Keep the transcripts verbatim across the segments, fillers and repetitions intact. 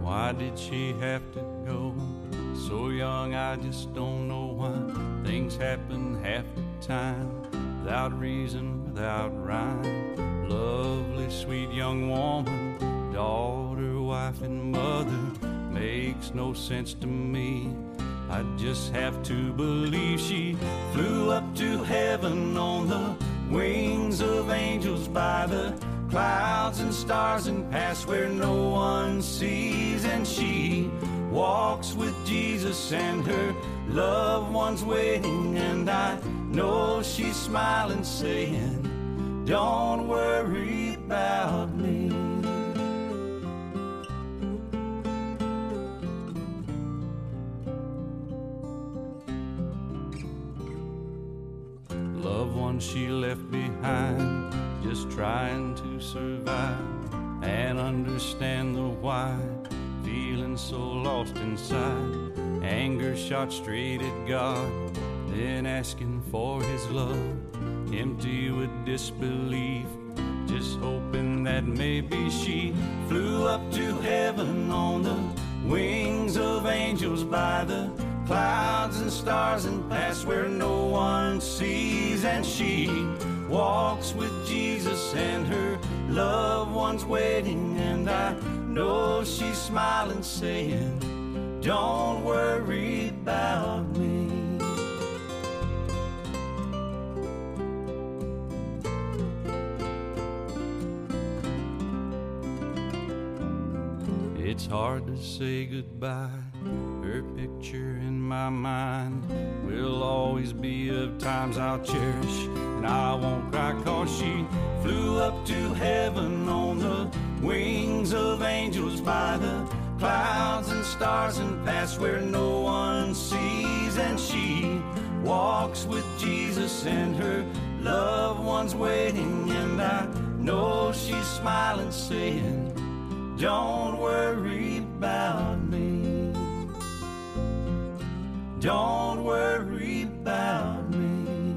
Why did she have to go so young? I just don't know why. Things happen half the time, without reason, without rhyme. Lovely, sweet young woman, daughter, wife, and mother, makes no sense to me. I just have to believe she flew up to heaven on the wings of angels, by the clouds and stars, and past where no one sees. And she walks with Jesus and her loved ones waiting, and I know she's smiling, saying, don't worry about me. Loved ones she left behind, just trying to survive and understand the why. Feeling so lost inside, anger shot straight at God, then asking for his love, empty with disbelief, just hoping that maybe she flew up to heaven on the wings of angels, by the clouds and stars, and past where no one sees. And she walks with Jesus and her loved ones waiting, and I know she's smiling, saying, don't worry about me. It's hard to say goodbye. Her picture in my mind will always be of times I'll cherish, and I won't cry, cause she flew up to heaven on the wings of angels, by the clouds and stars, and past where no one sees. And she walks with Jesus and her loved ones waiting, and I know she's smiling, saying, don't worry about me. Don't worry about me.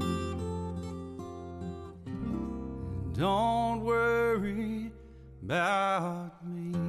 Don't worry about me.